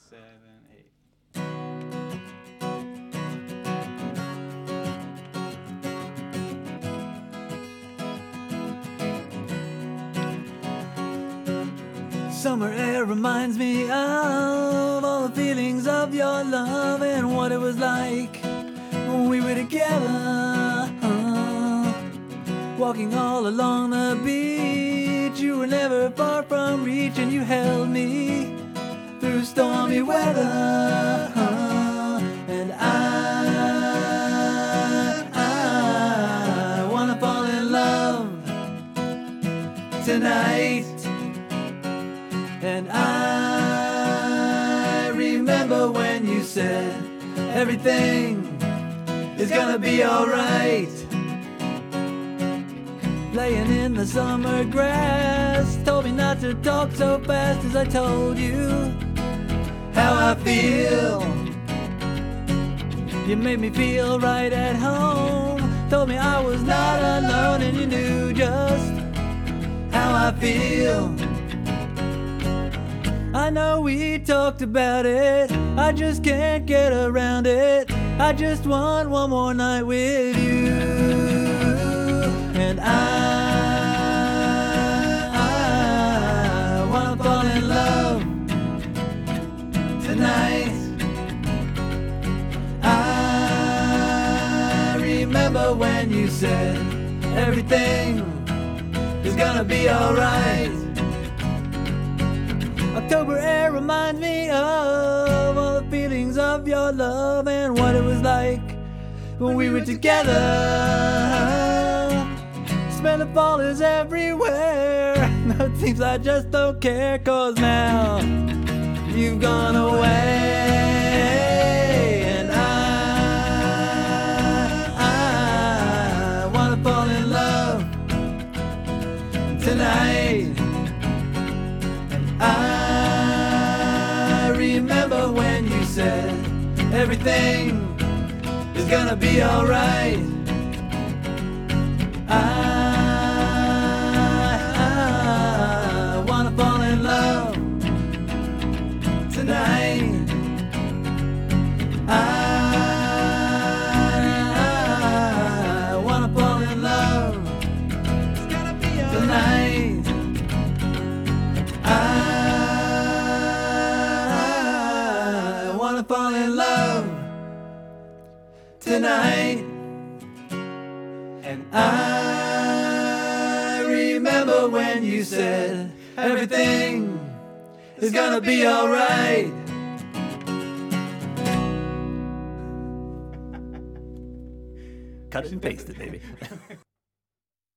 7, 8. Summer air reminds me of all the feelings of your love and what it was like when we were together. Walking all along the beach, you were never far from reach, and you held me through stormy weather. And I wanna fall in love tonight. And I remember when you said everything is gonna be alright. Laying in the summer grass, told me not to talk so fast as I told you how I feel. You made me feel right at home, told me I was not alone, and you knew just how I feel. I know we talked about it, I just can't get around it. I just want one more night with you. And I wanna fall in love tonight. I remember when you said everything is gonna be alright. October air reminds me of all the feelings of your love and what it was like when we were together. Smell of fall is everywhere. Now it seems I just don't care, 'cause now you've gone away. And I wanna fall in love tonight. I remember when you said everything is gonna be alright. I wanna fall in love tonight. I wanna fall in love tonight. I wanna fall in love tonight. And I remember when you said everything is gonna be alright. Cut it and paste it, baby.